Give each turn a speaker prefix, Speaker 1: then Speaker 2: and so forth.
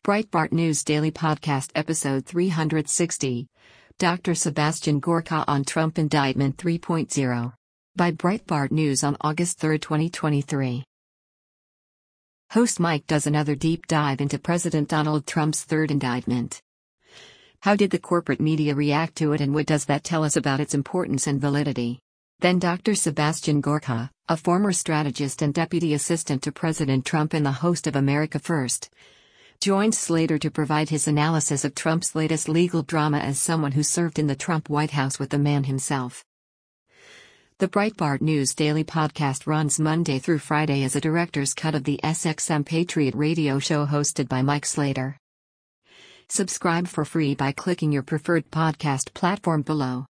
Speaker 1: Breitbart News Daily Podcast Episode 360. Dr. Sebastian Gorka on Trump Indictment 3.0. By Breitbart News on August 3, 2023. Host Mike does another deep dive into President Donald Trump's third indictment. How did the corporate media react to it, and what does that tell us about its importance and validity? Then Dr. Sebastian Gorka, a former strategist and deputy assistant to President Trump and the host of America First, joined Slater to provide his analysis of Trump's latest legal drama as someone who served in the Trump White House with the man himself. The Breitbart News Daily Podcast runs Monday through Friday as a director's cut of the SXM Patriot radio show hosted by Mike Slater. Subscribe for free by clicking your preferred podcast platform below.